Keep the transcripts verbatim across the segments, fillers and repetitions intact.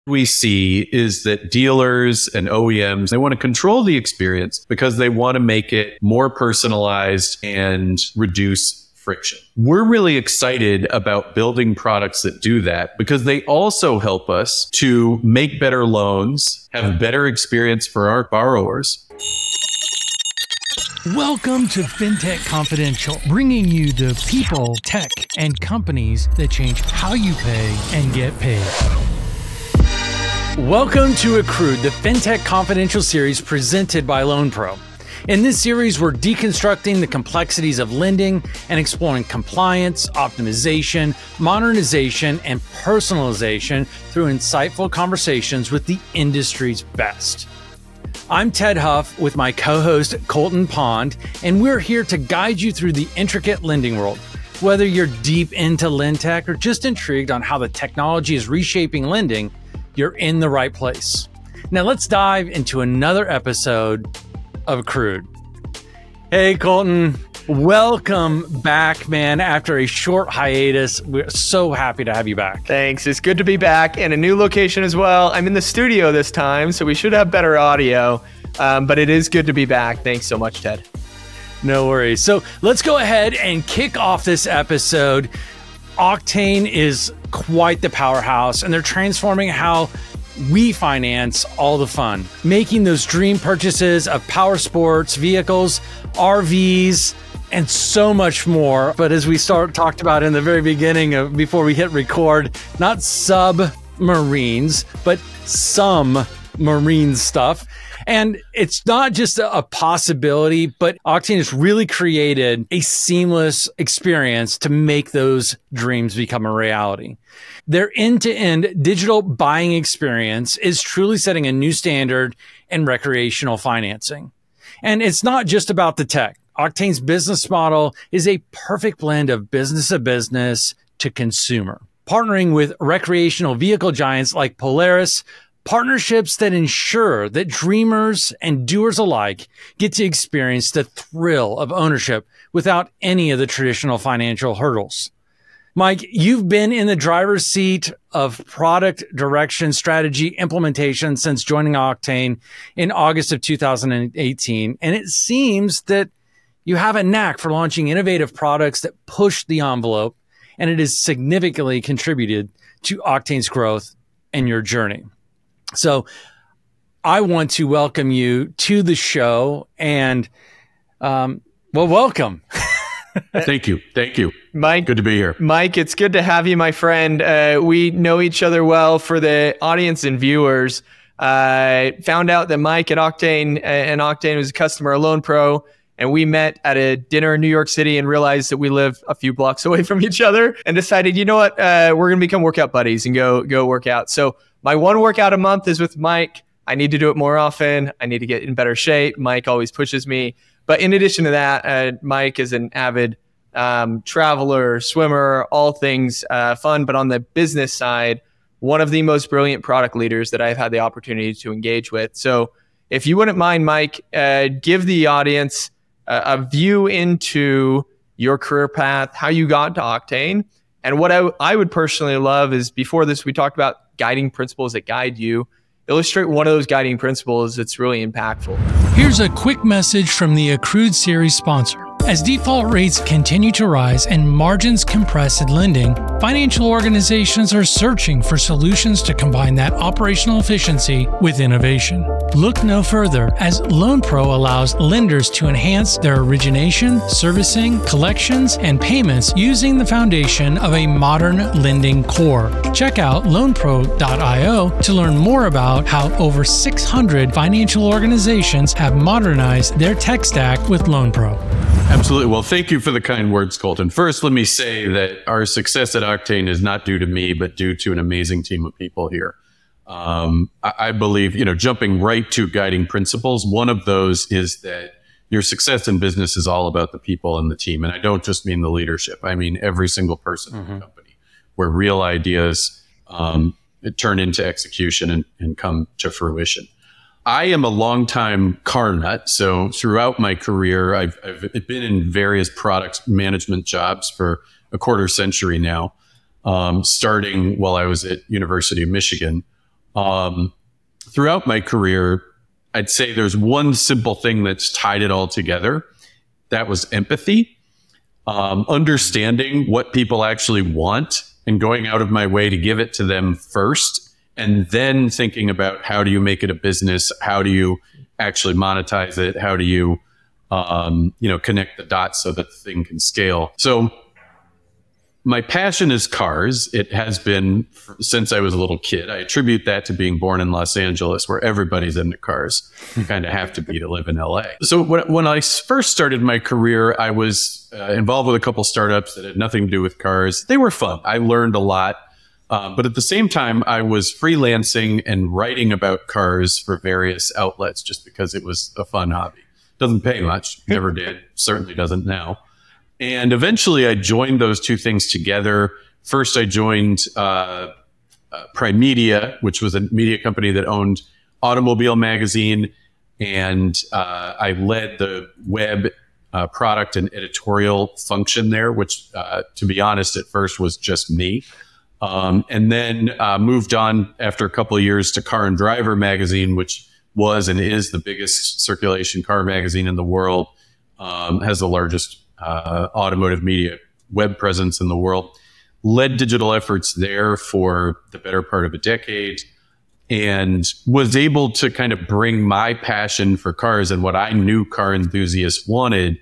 we see is that dealers and O E Ms, they want to control the experience because they want to make it more personalized and reduce friction. We're really excited about building products that do that because they also help us to make better loans, have better experience for our borrowers. Welcome to FinTech Confidential, bringing you the people, tech, and companies that change how you pay and get paid. Welcome to Accrued, the FinTech Confidential series presented by LoanPro. In this series, we're deconstructing the complexities of lending and exploring compliance, optimization, modernization, and personalization through insightful conversations with the industry's best. I'm Ted Huff with my co-host Colton Pond, and we're here to guide you through the intricate lending world. Whether you're deep into LendTech or just intrigued on how the technology is reshaping lending, you're in the right place. Now let's dive into another episode of Accrued. Hey Colton, welcome back, man. After a short hiatus, we're so happy to have you back. Thanks. It's good to be back in a new location as well. I'm in the studio this time, so we should have better audio, um, but it is good to be back. Thanks so much, Ted. No worries. So let's go ahead and kick off this episode. Octane is quite the powerhouse, and they're transforming how we finance all the fun, making those dream purchases of power sports, vehicles, R Vs, and so much more. But as we start talked about in the very beginning of before we hit record, not submarines, but some marine stuff. And it's not just a possibility, but Octane has really created a seamless experience to make those dreams become a reality. Their end-to-end digital buying experience is truly setting a new standard in recreational financing. And it's not just about the tech. Octane's business model is a perfect blend of business to business to consumer, partnering with recreational vehicle giants like Polaris, partnerships that ensure that dreamers and doers alike get to experience the thrill of ownership without any of the traditional financial hurdles. Mike, you've been in the driver's seat of product direction, strategy, implementation since joining Octane in August of two thousand eighteen. And it seems that you have a knack for launching innovative products that push the envelope, and it has significantly contributed to Octane's growth and your journey. So I want to welcome you to the show and, um, well, welcome. Thank you. Thank you. Mike, good to be here. Mike, it's good to have you, my friend. Uh, we know each other well. For the audience and viewers, I uh, found out that Mike at Octane uh, and Octane was a customer of LoanPro, and we met at a dinner in New York City and realized that we live a few blocks away from each other and decided, you know what, uh, we're going to become workout buddies and go go work out. So my one workout a month is with Mike. I need to do it more often. I need to get in better shape. Mike always pushes me. But in addition to that, uh, Mike is an avid um, traveler, swimmer, all things uh, fun. But on the business side, one of the most brilliant product leaders that I've had the opportunity to engage with. So if you wouldn't mind, Mike, uh, give the audience a, a view into your career path, how you got to Octane. And what I, I would personally love is, before this, we talked about guiding principles that guide you. Illustrate one of those guiding principles that's really impactful. Here's a quick message from the Accrued series sponsor. As default rates continue to rise and margins compress in lending, financial organizations are searching for solutions to combine that operational efficiency with innovation. Look no further, as LoanPro allows lenders to enhance their origination, servicing, collections, and payments using the foundation of a modern lending core. Check out loan pro dot io to learn more about how over six hundred financial organizations have modernized their tech stack with LoanPro. Absolutely. Well, thank you for the kind words, Colton. First, let me say that our success at Octane is not due to me, but due to an amazing team of people here. Um, I, I believe, you know, jumping right to guiding principles, one of those is that your success in business is all about the people and the team. And I don't just mean the leadership. I mean every single person mm-hmm. in the company, where real ideas um, turn into execution and, and come to fruition. I am a longtime car nut. So throughout my career, I've, I've been in various product management jobs for a quarter century now, um, starting while I was at University of Michigan, Um, throughout my career, I'd say there's one simple thing that's tied it all together. That was empathy, um, understanding what people actually want and going out of my way to give it to them first, and then thinking about how do you make it a business? How do you actually monetize it? How do you, um, you know, connect the dots so that the thing can scale? So my passion is cars. It has been since I was a little kid. I attribute that to being born in Los Angeles, where everybody's into cars. You kind of have to be to live in L A. So when, when I first started my career, I was uh, involved with a couple startups that had nothing to do with cars. They were fun. I learned a lot. Uh, but at the same time, I was freelancing and writing about cars for various outlets just because it was a fun hobby. Doesn't pay much. Never did. Certainly doesn't now. And eventually I joined those two things together. First, I joined uh, uh, Prime Media, which was a media company that owned Automobile Magazine. And uh, I led the web uh, product and editorial function there, which, uh, to be honest, at first was just me. Um, and then uh, moved on after a couple of years to Car and Driver Magazine, which was and is the biggest circulation car magazine in the world, um, has the largest Uh, automotive media web presence in the world. Led digital efforts there for the better part of a decade, and was able to kind of bring my passion for cars and what I knew car enthusiasts wanted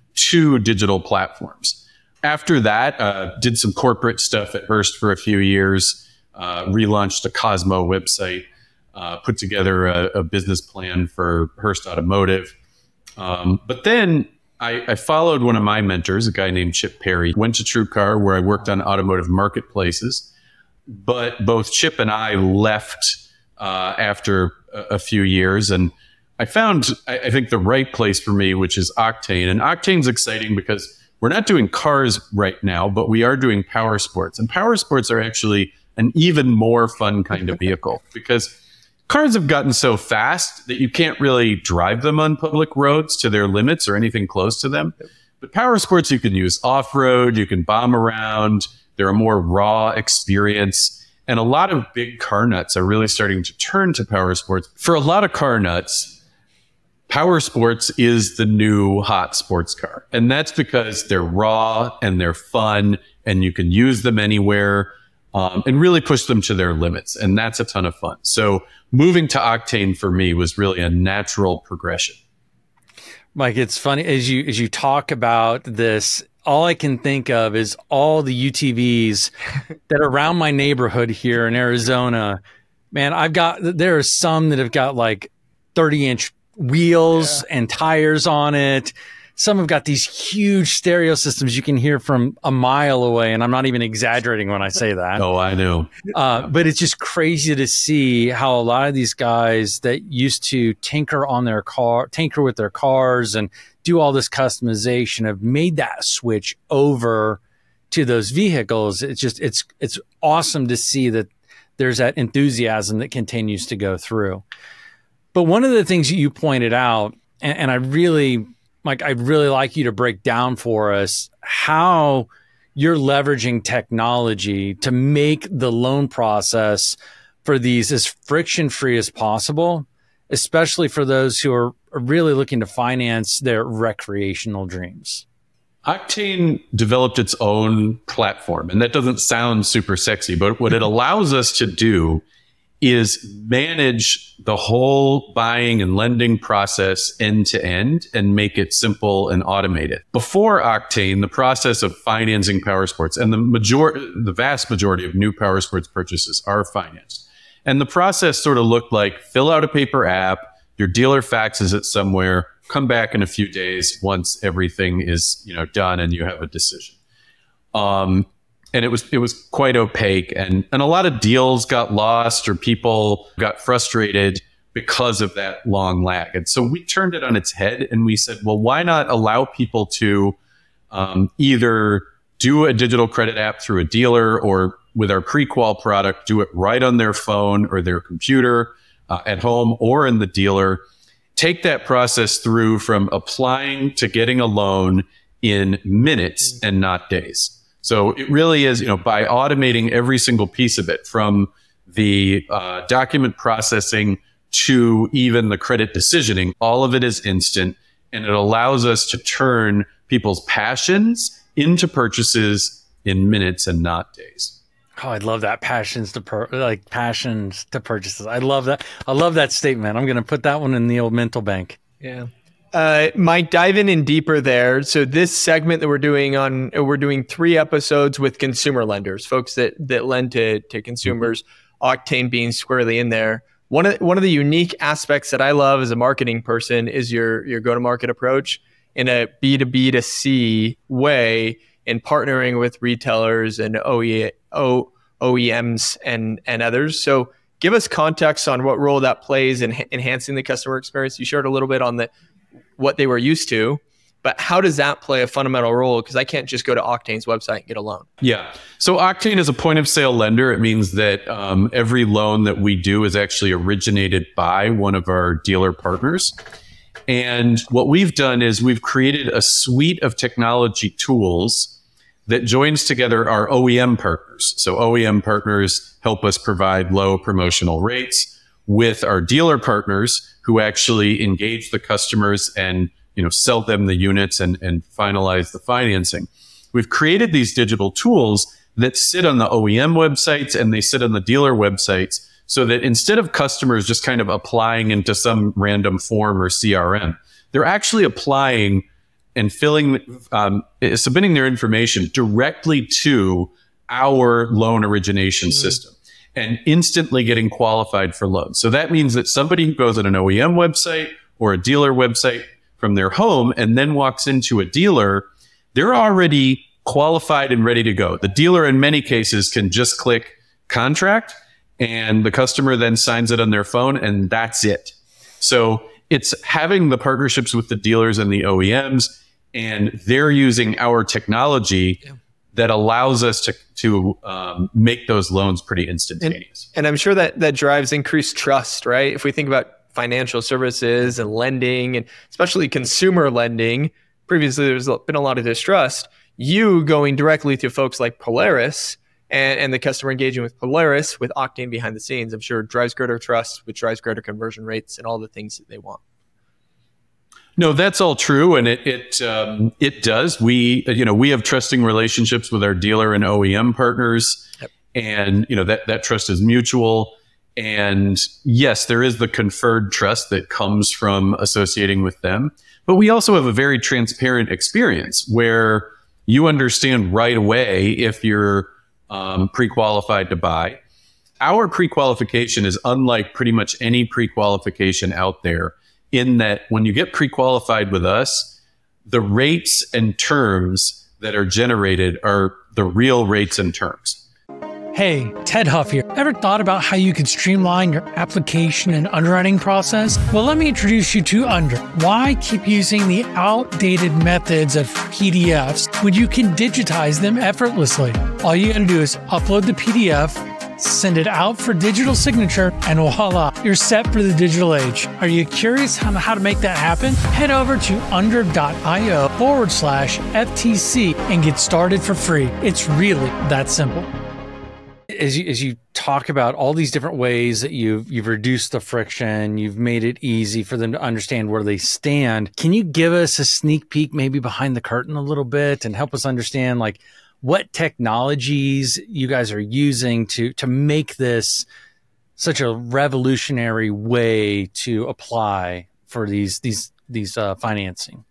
to digital platforms. After that, uh, did some corporate stuff at Hearst for a few years, uh, relaunched a Cosmo website, uh, put together a, a business plan for Hearst Automotive. Um, but then I, I followed one of my mentors, a guy named Chip Perry, went to TrueCar, where I worked on automotive marketplaces. But both Chip and I left uh, after a, a few years. And I found, I, I think, the right place for me, which is Octane. And Octane's exciting because we're not doing cars right now, but we are doing power sports. And power sports are actually an even more fun kind of vehicle because cars have gotten so fast that you can't really drive them on public roads to their limits or anything close to them. But power sports, you can use off-road, you can bomb around. They're a more raw experience. And a lot of big car nuts are really starting to turn to power sports. For a lot of car nuts, power sports is the new hot sports car. And that's because they're raw and they're fun and you can use them anywhere. Um, and really push them to their limits. And that's a ton of fun. So moving to Octane for me was really a natural progression. Mike, it's funny as you as you talk about this, all I can think of is all the U T Vs that are around my neighborhood here in Arizona. Man, I've got there are some that have got like thirty inch wheels yeah. and tires on it. Some have got these huge stereo systems you can hear from a mile away. And I'm not even exaggerating when I say that. Oh, I know. Uh, but it's just crazy to see how a lot of these guys that used to tinker on their car, tinker with their cars and do all this customization have made that switch over to those vehicles. It's just, it's, it's awesome to see that there's that enthusiasm that continues to go through. But one of the things you pointed out, and, and I really, Mike, I'd really like you to break down for us how you're leveraging technology to make the loan process for these as friction-free as possible, especially for those who are really looking to finance their recreational dreams. Octane developed its own platform, and that doesn't sound super sexy, but what it allows us to do is manage the whole buying and lending process end to end and make it simple and automated. Before Octane, the process of financing power sports, and the major, the vast majority of new power sports purchases are financed. And the process sort of looked like fill out a paper app, your dealer faxes it somewhere, come back in a few days once everything is, you know, done and you have a decision. Um, And it was it was quite opaque, and, and a lot of deals got lost or people got frustrated because of that long lag. And so we turned it on its head and we said, well, why not allow people to um, either do a digital credit app through a dealer or with our pre-qual product, do it right on their phone or their computer uh, at home or in the dealer, take that process through from applying to getting a loan in minutes and not days. So it really is, you know, by automating every single piece of it, from the uh, document processing to even the credit decisioning. All of it is instant, and it allows us to turn people's passions into purchases in minutes and not days. Oh, I love that passions to per- like passions to purchases. I love that. I love that statement. I'm going to put that one in the old mental bank. Yeah. Uh, Mike, dive in and deeper there. So this segment that we're doing on, we're doing three episodes with consumer lenders, folks that that lend to to consumers. Mm-hmm. Octane being squarely in there. One of one of the unique aspects that I love as a marketing person is your your go to market approach in a B to B to C way, in partnering with retailers and O E Ms and and others. So give us context on what role that plays in enhancing the customer experience. You shared a little bit on the what they were used to, but how does that play a fundamental role? Because I can't just go to Octane's website and get a loan. Yeah. So Octane is a point of sale lender. It means that um, every loan that we do is actually originated by one of our dealer partners. And what we've done is we've created a suite of technology tools that joins together our O E M partners. So O E M partners help us provide low promotional rates with our dealer partners who actually engage the customers and, you know, sell them the units and, and finalize the financing. We've created these digital tools that sit on the O E M websites and they sit on the dealer websites, so that instead of customers just kind of applying into some random form or C R M, they're actually applying and filling, um, submitting their information directly to our loan origination mm-hmm. system and instantly getting qualified for loans. So that means that somebody who goes on an O E M website or a dealer website from their home and then walks into a dealer, they're already qualified and ready to go. The dealer in many cases can just click contract and the customer then signs it on their phone and that's it. So it's having the partnerships with the dealers and the O E Ms, and they're using our technology yeah. that allows us to to um, make those loans pretty instantaneous. And, and I'm sure that that drives increased trust, right? If we think about financial services and lending, and especially consumer lending, previously there's been a lot of distrust. You going directly to folks like Polaris and, and the customer engaging with Polaris with Octane behind the scenes, I'm sure drives greater trust, which drives greater conversion rates and all the things that they want. No, that's all true, and it it um, it does. We you know we have trusting relationships with our dealer and O E M partners, yep. and you know that that trust is mutual. And yes, there is the conferred trust that comes from associating with them, but we also have a very transparent experience where you understand right away if you're um, pre-qualified to buy. Our pre-qualification is unlike pretty much any pre-qualification out there, in that when you get pre-qualified with us, the rates and terms that are generated are the real rates and terms. Hey, Ted Huff here. Ever thought about how you could streamline your application and underwriting process? Well, let me introduce you to Under. Why keep using the outdated methods of P D Fs when you can digitize them effortlessly? All you gotta do is upload the P D F, send it out for digital signature, and voila, you're set for the digital age. Are you curious on how to make that happen? Head over to under.io forward slash FTC and get started for free. It's really that simple. As you, as you talk about all these different ways that you've you've reduced the friction, you've made it easy for them to understand where they stand. Can you give us a sneak peek, maybe behind the curtain a little bit, and help us understand like what technologies you guys are using to to make this such a revolutionary way to apply for these these these uh, financing?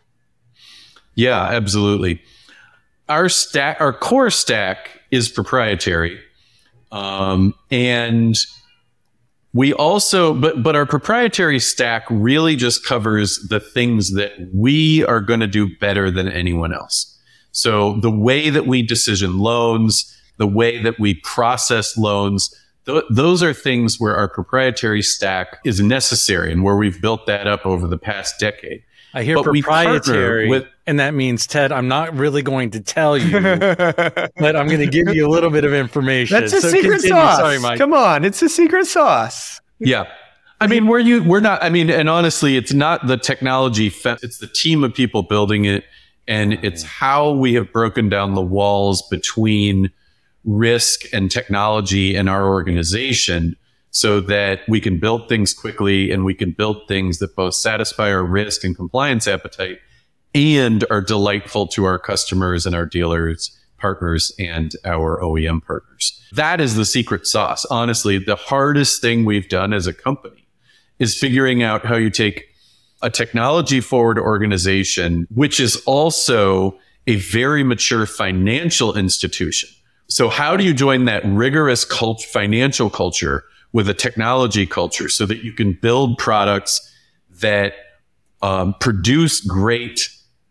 Yeah, absolutely. Our stack, our core stack, is proprietary. Um, and we also, but, but our proprietary stack really just covers the things that we are going to do better than anyone else. So the way that we decision loans, the way that we process loans, th- those are things where our proprietary stack is necessary and where we've built that up over the past decade. I hear but proprietary, with, and that means, Ted, I'm not really going to tell you, but I'm going to give you a little bit of information. That's a so secret continue. sauce. Sorry, Mike. Come on, it's a secret sauce. Yeah. I mean, we're, you, we're not, I mean, and honestly, it's not the technology, it's the team of people building it, and it's how we have broken down the walls between risk and technology in our organization so that we can build things quickly and we can build things that both satisfy our risk and compliance appetite and are delightful to our customers and our dealers, partners, and our O E M partners. That is the secret sauce. Honestly, the hardest thing we've done as a company is figuring out how you take a technology forward organization, which is also a very mature financial institution. So how do you join that rigorous cult- financial culture with a technology culture so that you can build products that um, produce great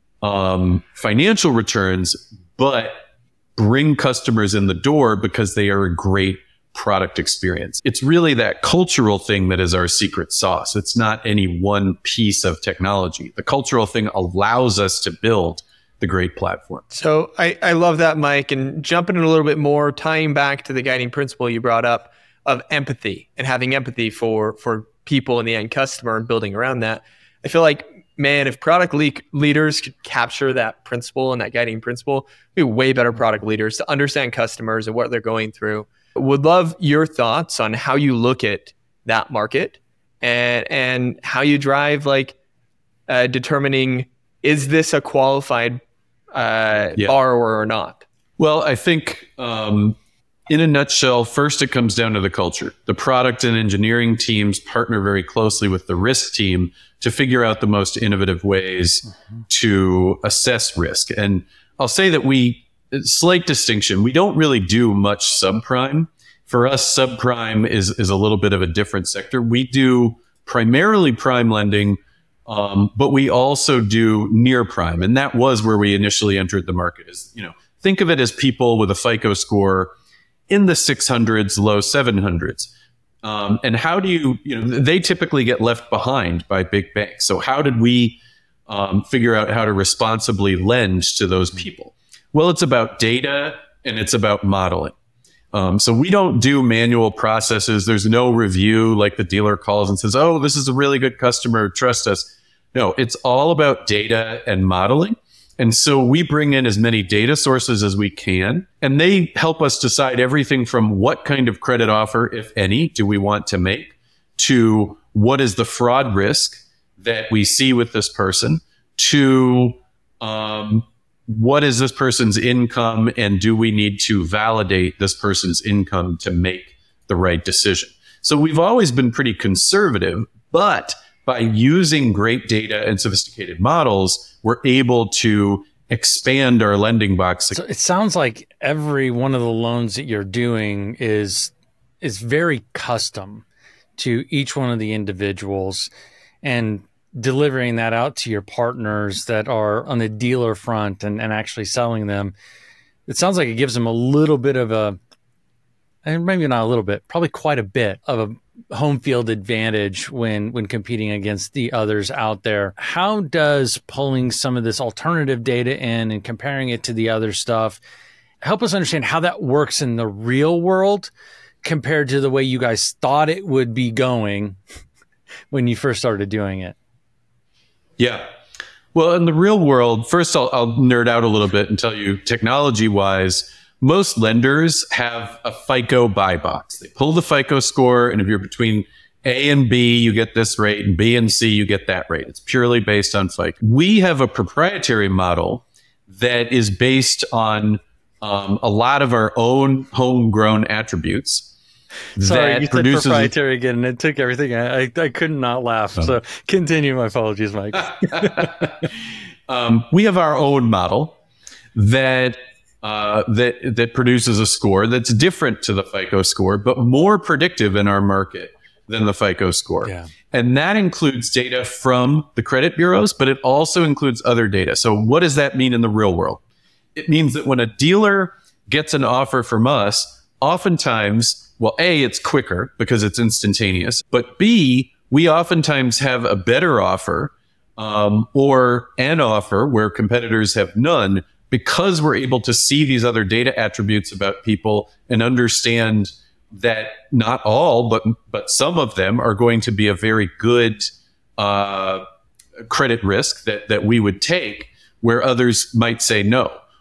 um, financial returns, but bring customers in the door because they are a great product experience? It's really that cultural thing that is our secret sauce. It's not any one piece of technology. The cultural thing allows us to build the great platform. So I, I love that, Mike. And jumping in a little bit more, tying back to the guiding principle you brought up of empathy and having empathy for for people and the end customer and building around that. I feel like, man, if product le- leaders could capture that principle and that guiding principle, we'd be way better product leaders to understand customers and what they're going through. Would love your thoughts on how you look at that market and and how you drive like uh, determining, is this a qualified uh, Yeah. borrower or not? Well, I think um, in a nutshell, first it comes down to the culture. The product and engineering teams partner very closely with the risk team to figure out the most innovative ways mm-hmm. to assess risk. And I'll say that we, slight distinction, we don't really do much subprime. For us, subprime is, is a little bit of a different sector. We do primarily prime lending, um, but we also do near prime. And that was where we initially entered the market. Is, you know, think of it as people with a FICO score in the six hundreds, low seven hundreds. Um, and how do you, you know, they typically get left behind by big banks. So how did we um, figure out how to responsibly lend to those people? Well, it's about data and it's about modeling. Um, so we don't do manual processes. There's no review like the dealer calls and says, oh, this is a really good customer, trust us. No, it's all about data and modeling. And so we bring in as many data sources as we can, and they help us decide everything from what kind of credit offer, if any, do we want to make, to what is the fraud risk that we see with this person, to um, what is this person's income, and do we need to validate this person's income to make the right decision? So we've always been pretty conservative, but by using great data and sophisticated models, we're able to expand our lending box. So it sounds like every one of the loans that you're doing is is very custom to each one of the individuals, and delivering that out to your partners that are on the dealer front and, and actually selling them. It sounds like it gives them a little bit of a, and maybe not a little bit, probably quite a bit of a home field advantage when when competing against the others out there. How does pulling some of this alternative data in and comparing it to the other stuff help us understand how that works in the real world compared to the way you guys thought it would be going when you first started doing it? Yeah. Well, in the real world, first I'll, I'll nerd out a little bit and tell you, technology-wise, most lenders have a FICO buy box. They pull the FICO score, and if you're between A and B, you get this rate, and B and C, you get that rate. It's purely based on FICO. We have a proprietary model that is based on um, a lot of our own homegrown attributes. Sorry, that you said produces proprietary again, and it took everything. I, I, I could not laugh. Oh. So continue. My apologies, Mike. um, we have our own model that uh, that that produces a score that's different to the FICO score, but more predictive in our market than the FICO score. Yeah. And that includes data from the credit bureaus, but it also includes other data. So what does that mean in the real world? It means that when a dealer gets an offer from us, oftentimes, well, A, it's quicker because it's instantaneous, but B, we oftentimes have a better offer um, or an offer where competitors have none, because we're able to see these other data attributes about people and understand that not all, but but some of them are going to be a very good uh, credit risk that, that we would take, where others might say no.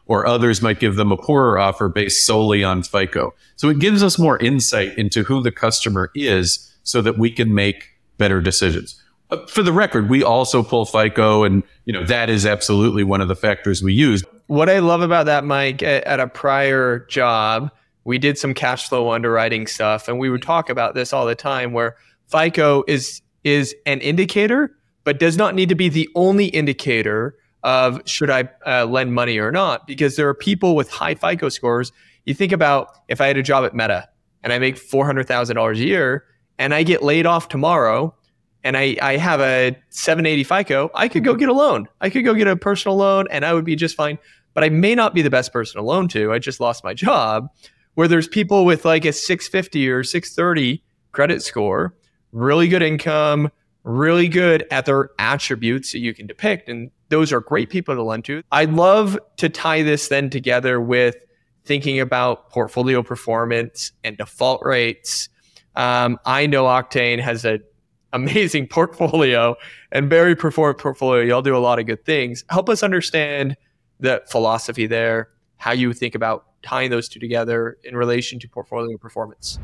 or others might give them a poorer offer based solely on FICO. So it gives us more insight into who the customer is so that we can make better decisions. Uh, for the record, we also pull FICO, and you know that is absolutely one of the factors we use. What I love about that, Mike, at, at a prior job, we did some cash flow underwriting stuff, and we would talk about this all the time, where FICO is is an indicator, but does not need to be the only indicator of should I uh, lend money or not, because there are people with high FICO scores. You think about if I had a job at Meta and I make four hundred thousand dollars a year and I get laid off tomorrow and I, I have a seven eighty FICO, I could go get a loan. I could go get a personal loan and I would be just fine. But I may not be the best person to loan to. I just lost my job. Where there's people with like a six fifty or six thirty credit score, really good income, really good at their attributes that you can depict. And those are great people to lend to. I'd love to tie this then together with thinking about portfolio performance and default rates. Um, I know Octane has an amazing portfolio and very performant portfolio. Y'all do a lot of good things. Help us understand the philosophy there, how you think about tying those two together in relation to portfolio performance.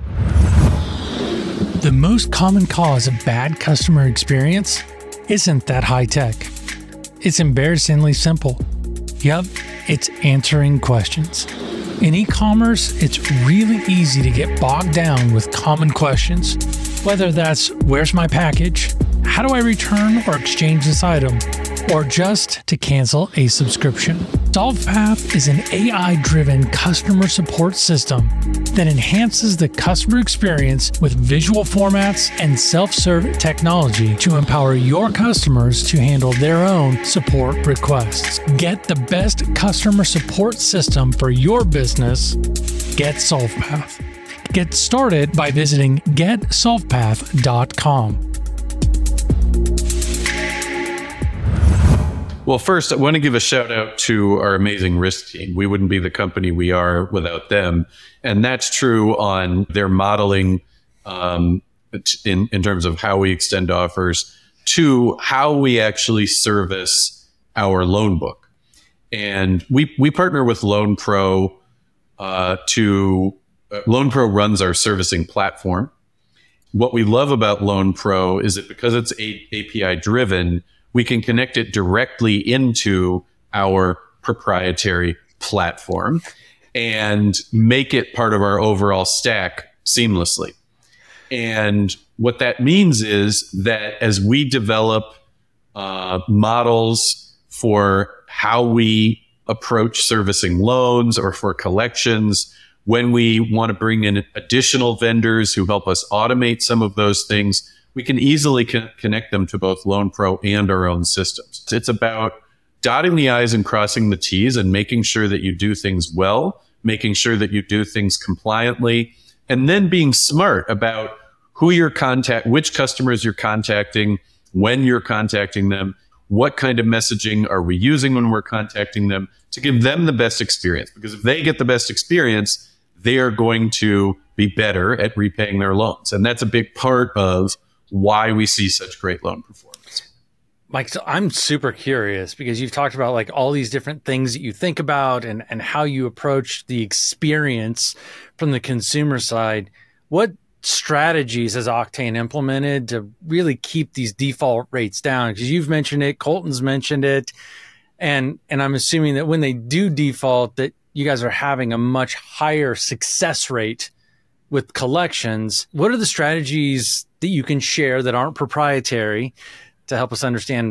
The most common cause of bad customer experience isn't that high tech. It's embarrassingly simple. Yep, it's answering questions. In e-commerce, it's really easy to get bogged down with common questions, whether that's where's my package, how do I return or exchange this item, or just to cancel a subscription. SolvePath is an A I-driven customer support system that enhances the customer experience with visual formats and self-serve technology to empower your customers to handle their own support requests. Get the best customer support system for your business. Get SolvePath. Get started by visiting get solve path dot com. Well, first, I want to give a shout out to our amazing risk team. We wouldn't be the company we are without them. And that's true on their modeling um, in, in terms of how we extend offers to how we actually service our loan book. And we, we partner with LoanPro uh, to, uh, LoanPro runs our servicing platform. What we love about LoanPro is that because it's A P I driven, we can connect it directly into our proprietary platform and make it part of our overall stack seamlessly. And what that means is that as we develop uh, models for how we approach servicing loans or for collections, when we want to bring in additional vendors who help us automate some of those things, we can easily con- connect them to both LoanPro and our own systems. It's about dotting the I's and crossing the T's and making sure that you do things well, making sure that you do things compliantly, and then being smart about who you're contact, which customers you're contacting, when you're contacting them, what kind of messaging are we using when we're contacting them to give them the best experience. Because if they get the best experience, they are going to be better at repaying their loans. And that's a big part of why we see such great loan performance. Mike, so I'm super curious because you've talked about like all these different things that you think about and, and how you approach the experience from the consumer side. What strategies has Octane implemented to really keep these default rates down? Because you've mentioned it, Colton's mentioned it, and and I'm assuming that when they do default, that you guys are having a much higher success rate with collections. What are the strategies that you can share that aren't proprietary to help us understand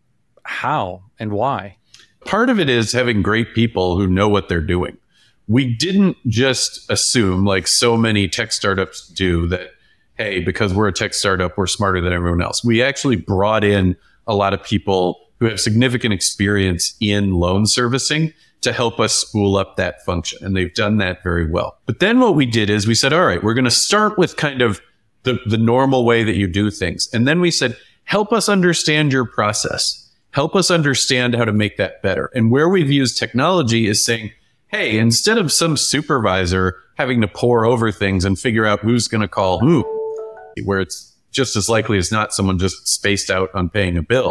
how and why? Part of it is having great people who know what they're doing. We didn't just assume, like so many tech startups do, that, hey, because we're a tech startup, we're smarter than everyone else. We actually brought in a lot of people who have significant experience in loan servicing to help us spool up that function. And they've done that very well. But then what we did is we said, all right, we're going to start with kind of the, the normal way that you do things. And then we said, help us understand your process. Help us understand how to make that better. And where we've used technology is saying, hey, instead of some supervisor having to pore over things and figure out who's going to call who, where it's just as likely as not someone just spaced out on paying a bill,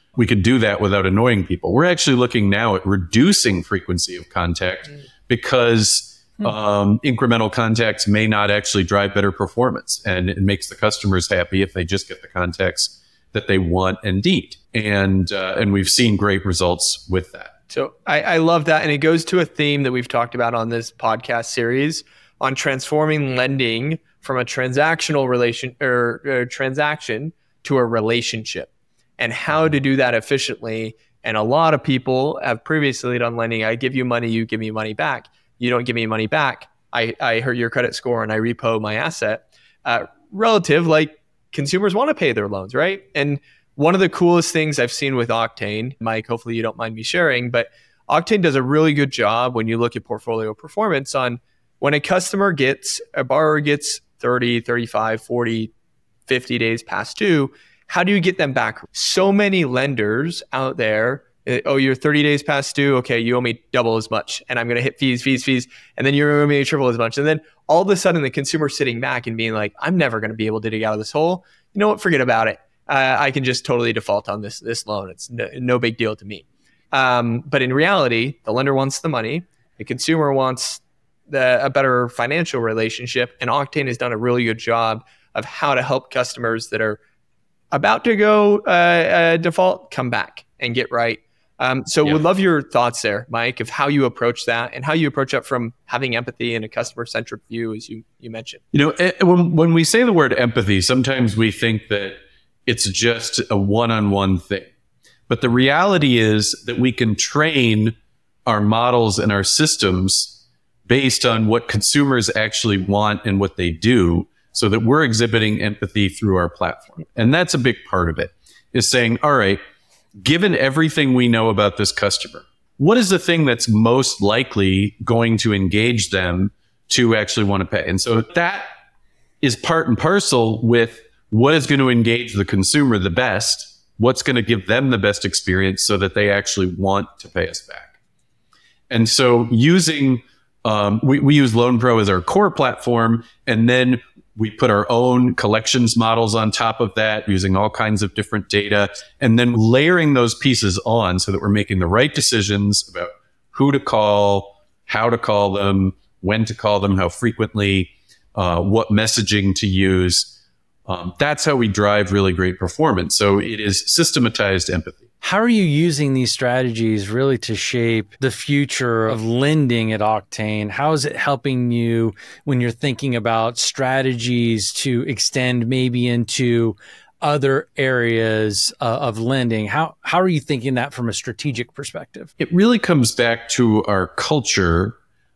we could do that without annoying people. We're actually looking now at reducing frequency of contact because um, incremental contacts may not actually drive better performance. And it makes the customers happy if they just get the contacts that they want and need. And, uh, and we've seen great results with that. So I, I love that. And it goes to a theme that we've talked about on this podcast series on transforming lending from a transactional relation or, or transaction to a relationship and how to do that efficiently. And a lot of people have previously done lending. I give you money, you give me money back. You don't give me money back. I, I hurt your credit score and I repo my asset. Uh, relative, like consumers want to pay their loans, right? And one of the coolest things I've seen with Octane, Mike, hopefully you don't mind me sharing, but Octane does a really good job when you look at portfolio performance on when a customer gets, a borrower gets thirty, thirty-five, forty, fifty days past due, how do you get them back? So many lenders out there, oh, you're thirty days past due. Okay, you owe me double as much and I'm going to hit fees, fees, fees. And then you owe me triple as much. And then all of a sudden the consumer's sitting back and being like, I'm never going to be able to dig out of this hole. You know what? Forget about it. Uh, I can just totally default on this, this loan. It's no, no big deal to me. Um, but in reality, the lender wants the money. The consumer wants the, a better financial relationship. And Octane has done a really good job of how to help customers that are about to go uh, uh, default come back and get right. Um, so yeah. Would love your thoughts there, Mike, of how you approach that and how you approach that from having empathy and a customer-centric view, as you you mentioned. You know, when when we say the word empathy, sometimes we think that it's just a one-on-one thing. But the reality is that we can train our models and our systems based on what consumers actually want and what they do, so that we're exhibiting empathy through our platform. And that's a big part of it, is saying, all right, given everything we know about this customer, what is the thing that's most likely going to engage them to actually want to pay? And so that is part and parcel with what is going to engage the consumer the best, what's going to give them the best experience so that they actually want to pay us back. And so using, um, we, we use LoanPro as our core platform, and then we put our own collections models on top of that using all kinds of different data, and then layering those pieces on so that we're making the right decisions about who to call, how to call them, when to call them, how frequently, uh, what messaging to use. Um, that's how we drive really great performance. So it is systematized empathy. How are you using these strategies really to shape the future of lending at Octane? How is it helping you when you're thinking about strategies to extend maybe into other areas uh, of lending? How how are you thinking that from a strategic perspective? It really comes back to our culture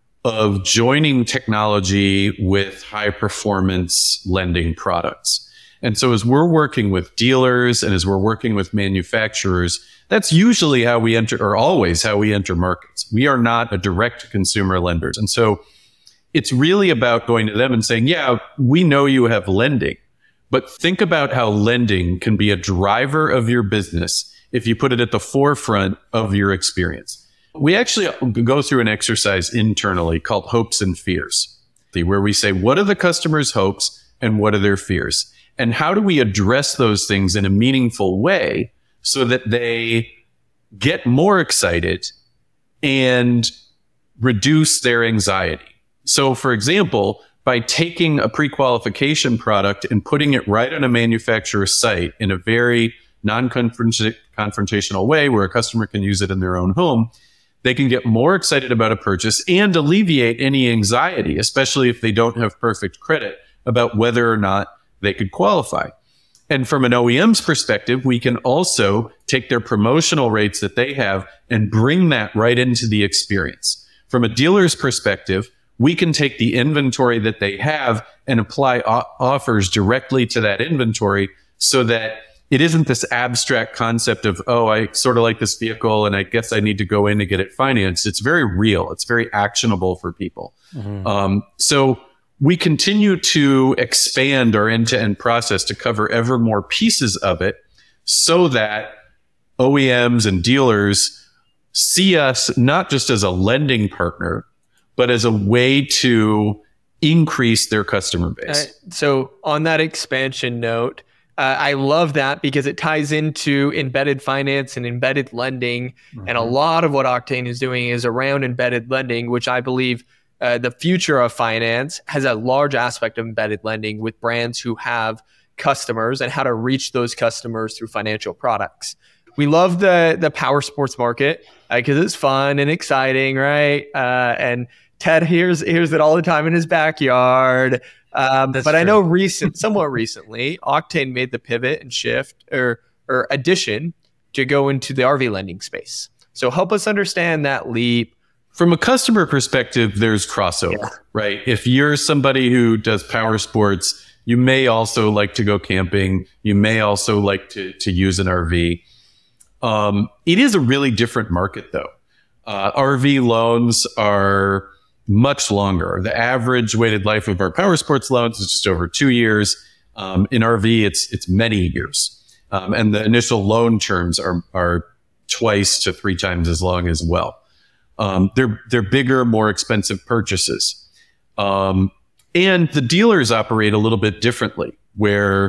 of joining technology with high performance lending products. And so as we're working with dealers and as we're working with manufacturers, that's usually how we enter, or always how we enter markets. We are not a direct consumer lenders. And so it's really about going to them and saying, yeah, we know you have lending, but think about how lending can be a driver of your business if you put it at the forefront of your experience. We actually go through an exercise internally called hopes and fears, where we say, what are the customer's hopes and what are their fears? And how do we address those things in a meaningful way so that they get more excited and reduce their anxiety? So, for example, by taking a pre-qualification product and putting it right on a manufacturer's site in a very non-confrontational way where a customer can use it in their own home, they can get more excited about a purchase and alleviate any anxiety, especially if they don't have perfect credit, about whether or not they could qualify. And from an O E M's perspective, we can also take their promotional rates that they have and bring that right into the experience. From a dealer's perspective, we can take the inventory that they have and apply o- offers directly to that inventory so that it isn't this abstract concept of, oh, I sort of like this vehicle and I guess I need to go in to get it financed. It's very real. It's very actionable for people. Mm-hmm. Um, so we continue to expand our end-to-end process to cover ever more pieces of it so that O E Ms and dealers see us not just as a lending partner, but as a way to increase their customer base. Uh, so on that expansion note, Uh, I love that because it ties into embedded finance and embedded lending. Mm-hmm. And a lot of what Octane is doing is around embedded lending, which I believe uh, the future of finance has a large aspect of embedded lending with brands who have customers and how to reach those customers through financial products. We love the the power sports market because uh, it's fun and exciting, right? Uh, and Ted hears hears it all the time in his backyard. Um, but true. I know recent, somewhat recently, Octane made the pivot and shift or or addition to go into the R V lending space. So help us understand that leap. From a customer perspective, there's crossover, yeah. right? If you're somebody who does power sports, you may also like to go camping. You may also like to to use an R V. Um, it is a really different market, though. Uh, R V loans are much longer. The average weighted life of our power sports loans is just over two years. Um, in R V, it's it's many years, um, and the initial loan terms are are twice to three times as long as well. Um, they're they're bigger, more expensive purchases, um, and the dealers operate a little bit differently, where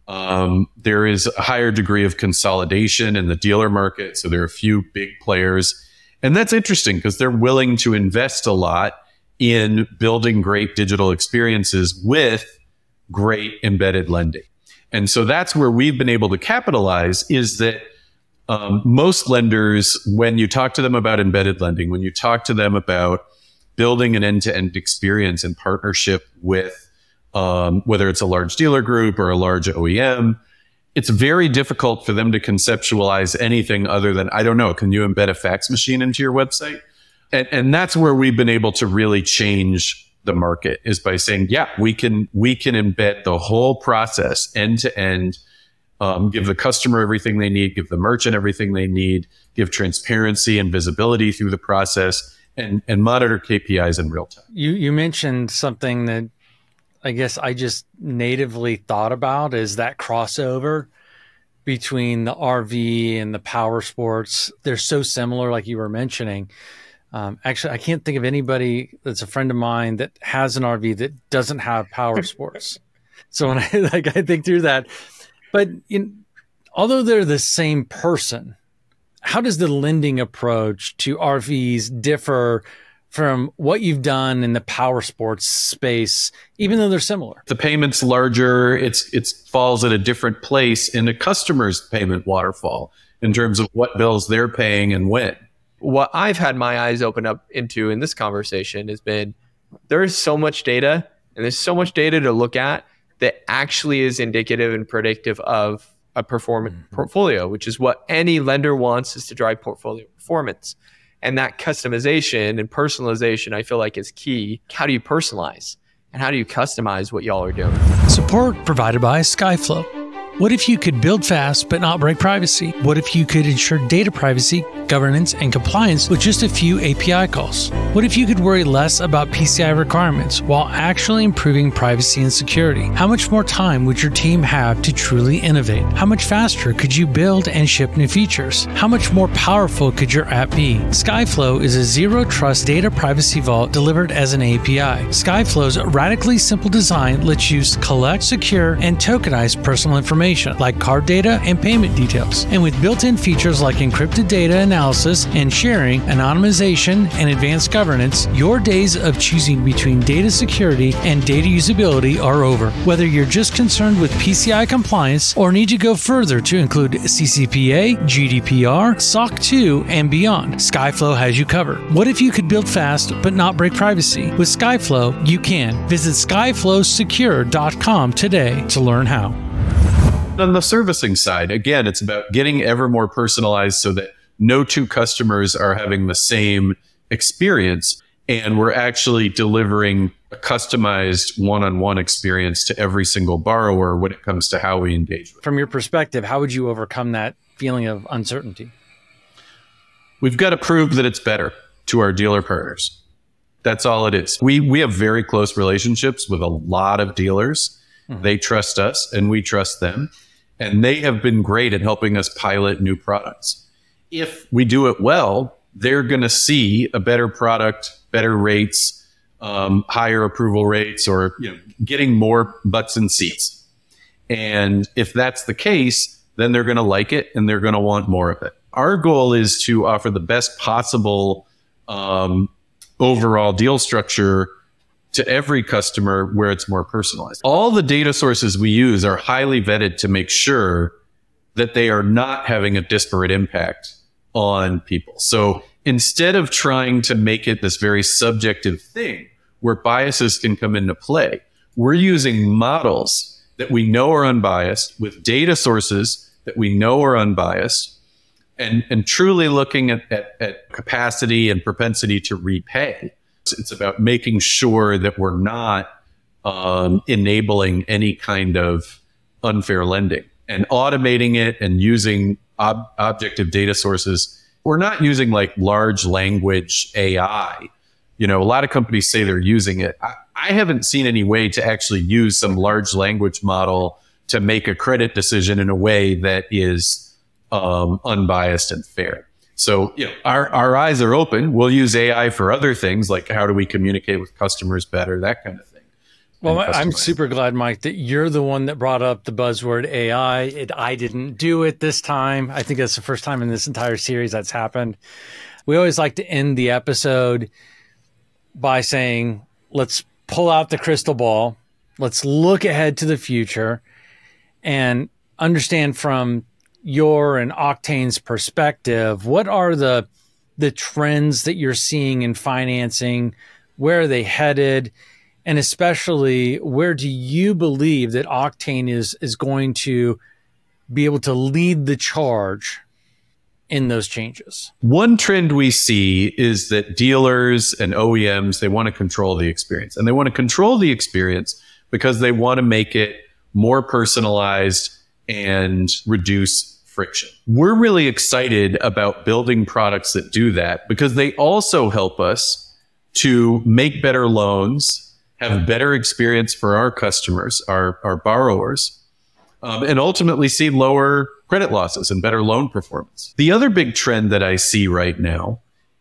um, there is a higher degree of consolidation in the dealer market. So there are a few big players. And that's interesting because they're willing to invest a lot in building great digital experiences with great embedded lending. And so that's where we've been able to capitalize is that um, most lenders, when you talk to them about embedded lending, when you talk to them about building an end-to-end experience in partnership with um, whether it's a large dealer group or a large O E M, it's very difficult for them to conceptualize anything other than, I don't know, can you embed a fax machine into your website? And, and that's where we've been able to really change the market is by saying, yeah, we can we can embed the whole process end to end, um, give the customer everything they need, give the merchant everything they need, give transparency and visibility through the process, and, and monitor K P Is in real time. You you mentioned something that I guess I just natively thought about is that crossover between the R V and the power sports. They're so similar, like you were mentioning. Um, actually, I can't think of anybody that's a friend of mine that has an R V that doesn't have power sports. So when I like, I think through that, but in, although they're the same person, how does the lending approach to R Vs differ from what you've done in the power sports space, even though they're similar? The payment's larger. It's it falls at a different place in the customer's payment waterfall in terms of what bills they're paying and when. What I've had my eyes open up into in this conversation has been there is so much data and there's so much data to look at that actually is indicative and predictive of a performant mm-hmm. portfolio, which is what any lender wants, is to drive portfolio performance. And that customization and personalization, I feel like, is key. How do you personalize? And how do you customize what y'all are doing? Support provided by Skyflow. What if you could build fast but not break privacy? What if you could ensure data privacy, governance, and compliance with just a few A P I calls? What if you could worry less about P C I requirements while actually improving privacy and security? How much more time would your team have to truly innovate? How much faster could you build and ship new features? How much more powerful could your app be? Skyflow is a zero-trust data privacy vault delivered as an A P I. Skyflow's radically simple design lets you collect, secure, and tokenize personal information like card data and payment details. And with built-in features like encrypted data analysis and sharing, anonymization, and advanced governance, your days of choosing between data security and data usability are over. Whether you're just concerned with P C I compliance or need to go further to include C C P A, G D P R, S O C two, and beyond, Skyflow has you covered. What if you could build fast but not break privacy? With Skyflow, you can. Visit skyflow secure dot com today to learn how. On the servicing side, again, it's about getting ever more personalized so that no two customers are having the same experience. And we're actually delivering a customized one-on-one experience to every single borrower when it comes to how we engage with them. From your perspective, how would you overcome that feeling of uncertainty? We've got to prove that it's better to our dealer partners. That's all it is. We, we have very close relationships with a lot of dealers. Mm-hmm. They trust us and we trust them. And they have been great at helping us pilot new products. If we do it well, they're going to see a better product, better rates, um, higher approval rates, or you know, getting more butts in seats. And if that's the case, then they're going to like it and they're going to want more of it. Our goal is to offer the best possible um, overall deal structure to every customer where it's more personalized. All the data sources we use are highly vetted to make sure that they are not having a disparate impact on people. So instead of trying to make it this very subjective thing where biases can come into play, we're using models that we know are unbiased with data sources that we know are unbiased and, and truly looking at, at, at capacity and propensity to repay. It's about making sure that we're not um, enabling any kind of unfair lending and automating it and using ob- objective data sources. We're not using like large language A I. You know, a lot of companies say they're using it. I, I haven't seen any way to actually use some large language model to make a credit decision in a way that is um, unbiased and fair. So, you know, our, our eyes are open. We'll use A I for other things, like how do we communicate with customers better, that kind of thing. Well, I'm super glad, Mike, that you're the one that brought up the buzzword A I. It, I didn't do it this time. I think that's the first time in this entire series that's happened. We always like to end the episode by saying, let's pull out the crystal ball. Let's look ahead to the future and understand from your and Octane's perspective, what are the the trends that you're seeing in financing? Where are they headed? And especially, where do you believe that Octane is is going to be able to lead the charge in those changes? One trend we see is that dealers and O E Ms, they want to control the experience. And they want to control the experience because they want to make it more personalized and reduce friction. We're really excited about building products that do that because they also help us to make better loans, have better experience for our customers, our, our borrowers, um, and ultimately see lower credit losses and better loan performance. The other big trend that I see right now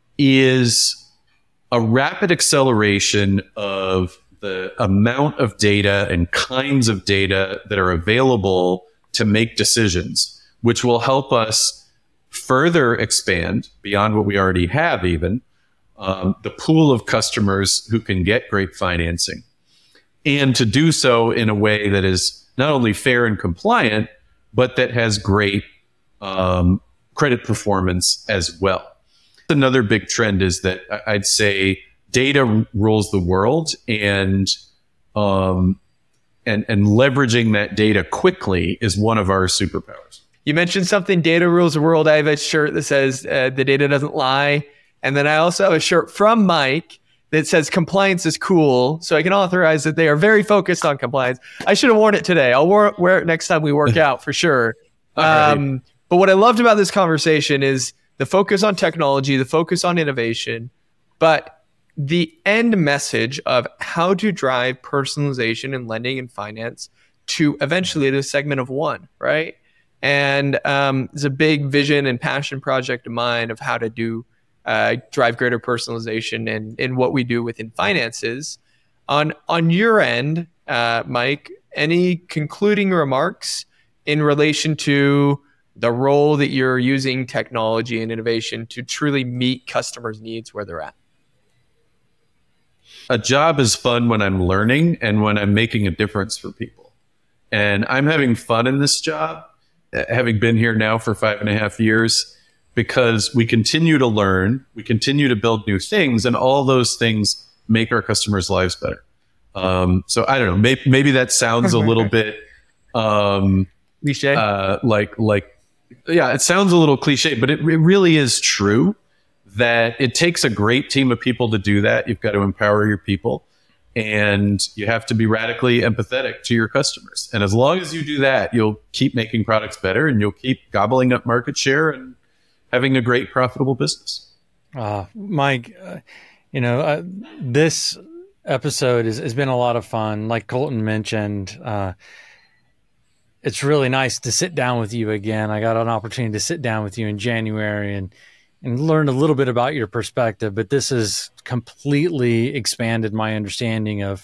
is a rapid acceleration of the amount of data and kinds of data that are available to make decisions, which will help us further expand beyond what we already have even, um, the pool of customers who can get great financing, and to do so in a way that is not only fair and compliant, but that has great um, credit performance as well. Another big trend is that I'd say data rules the world, and um, and and leveraging that data quickly is one of our superpowers. You mentioned something, data rules the world. I have a shirt that says uh, the data doesn't lie. And then I also have a shirt from Mike that says compliance is cool. So I can authorize that they are very focused on compliance. I should have worn it today. I'll wear, wear it next time we work out for sure. Um, right. But what I loved about this conversation is the focus on technology, the focus on innovation, but the end message of how to drive personalization in lending and finance to eventually the segment of one, right? And um, it's a big vision and passion project of mine of how to do uh, drive greater personalization in, in what we do within finances. On on your end, uh, Mike, any concluding remarks in relation to the role that you're using technology and innovation to truly meet customers' needs where they're at? A job is fun when I'm learning and when I'm making a difference for people. And I'm having fun in this job, having been here now for five and a half years, because we continue to learn, we continue to build new things, and all those things make our customers' lives better. Um, so I don't know, maybe, maybe that sounds a little bit um, cliche, uh, like like yeah, it sounds a little cliche, but it, it really is true that it takes a great team of people to do that. You've got to empower your people, and you have to be radically empathetic to your customers. And as long as you do that, you'll keep making products better, and you'll keep gobbling up market share and having a great profitable business. Uh, Mike, uh, you know, uh, this episode is, has been a lot of fun. Like Colton mentioned, uh, it's really nice to sit down with you again. I got an opportunity to sit down with you in January and and learn a little bit about your perspective, but this has completely expanded my understanding of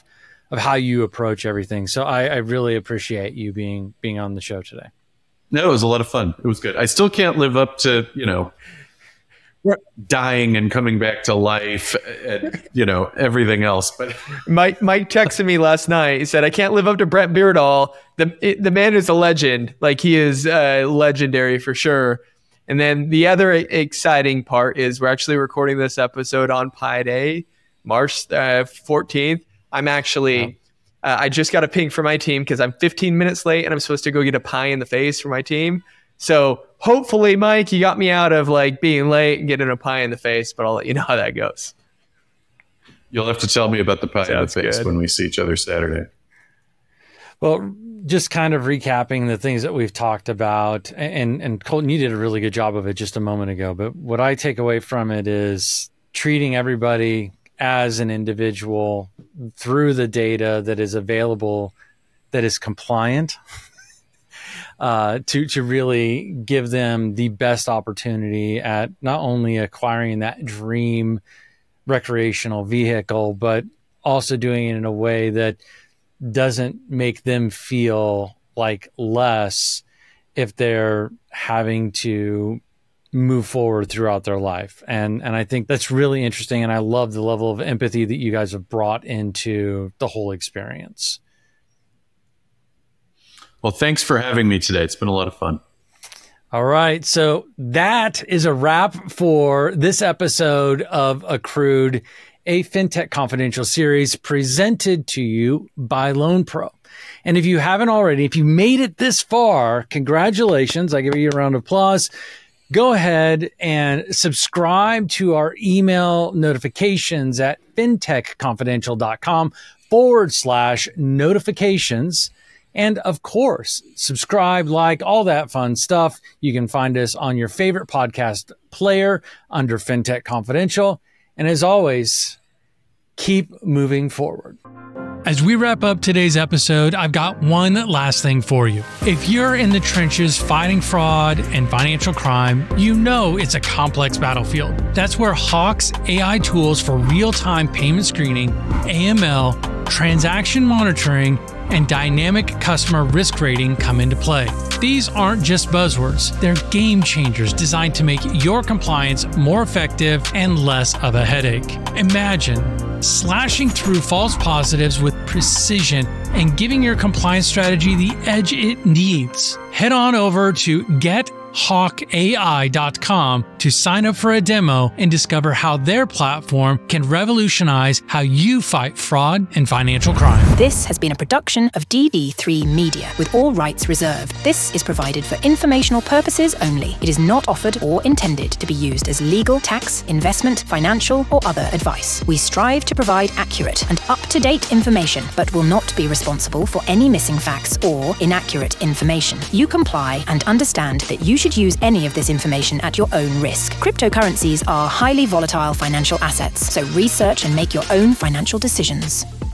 of how you approach everything. So I, I really appreciate you being being on the show today. No, it was a lot of fun. It was good. I still can't live up to, you know, dying and coming back to life and, you know, everything else. But Mike Mike texted me last night. He said, I can't live up to Brett Beardall. The it, the man is a legend. Like, he is uh, legendary for sure. And then the other exciting part is we're actually recording this episode on Pi Day, March uh, fourteenth. I'm actually, wow. uh, I just got a ping from my team because I'm fifteen minutes late and I'm supposed to go get a pie in the face for my team. So hopefully, Mike, you got me out of like being late and getting a pie in the face, but I'll let you know how that goes. You'll have to tell me about the pie Sounds in the face good. when we see each other Saturday. Well, just kind of recapping the things that we've talked about, and, and Colton, you did a really good job of it just a moment ago, but what I take away from it is treating everybody as an individual through the data that is available, that is compliant, uh, to, to really give them the best opportunity at not only acquiring that dream recreational vehicle, but also doing it in a way that doesn't make them feel like less if they're having to move forward throughout their life. And and I think that's really interesting. And I love the level of empathy that you guys have brought into the whole experience. Well, thanks for having me today. It's been a lot of fun. All right. So that is a wrap for this episode of Accrued, a FinTech Confidential series presented to you by LoanPro. And if you haven't already, if you made it this far, congratulations. I give you a round of applause. Go ahead and subscribe to our email notifications at fintechconfidential.com forward slash notifications. And of course, subscribe, like, all that fun stuff. You can find us on your favorite podcast player under FinTech Confidential. And as always, keep moving forward. As we wrap up today's episode, I've got one last thing for you. If you're in the trenches fighting fraud and financial crime, you know it's a complex battlefield. That's where Hawk's A I tools for real-time payment screening, A M L, transaction monitoring, and dynamic customer risk rating come into play. These aren't just buzzwords, they're game changers designed to make your compliance more effective and less of a headache. Imagine slashing through false positives with precision and giving your compliance strategy the edge it needs. Head on over to get hawk A I dot com to sign up for a demo and discover how their platform can revolutionize how you fight fraud and financial crime. This has been a production of D D three Media, with all rights reserved. This is provided for informational purposes only. It is not offered or intended to be used as legal, tax, investment, financial, or other advice. We strive to provide accurate and up-to-date information, but will not be responsible for any missing facts or inaccurate information. You comply and understand that you should use any of this information at your own risk. Cryptocurrencies are highly volatile financial assets, so research and make your own financial decisions.